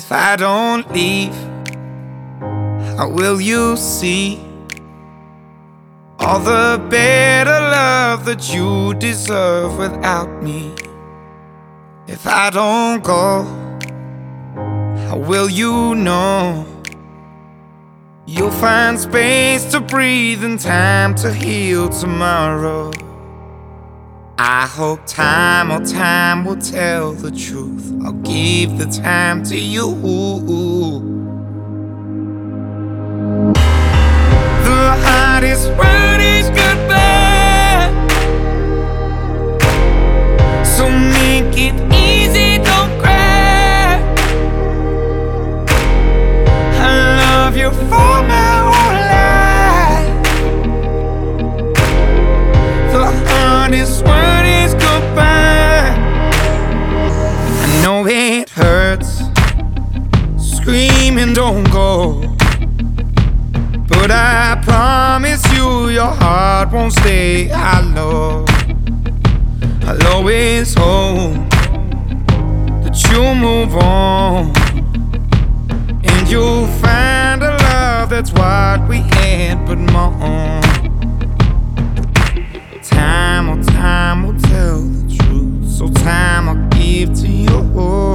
If I don't leave, how will you see all the better love that you deserve without me? If I don't go, how will you know you'll find space to breathe and time to heal tomorrow? I hope time will tell the truth. I'll give the time to you. The hardest word is goodbye, so make it easy, don't cry. I love you for my whole life. The hardest word is goodbye. I know it hurts, screaming don't go, but I promise you your heart won't stay hollow. I'll always hope that you'll move on, and you'll find a love that's what we had but more. Time will tell the truth, so time I'll give to you.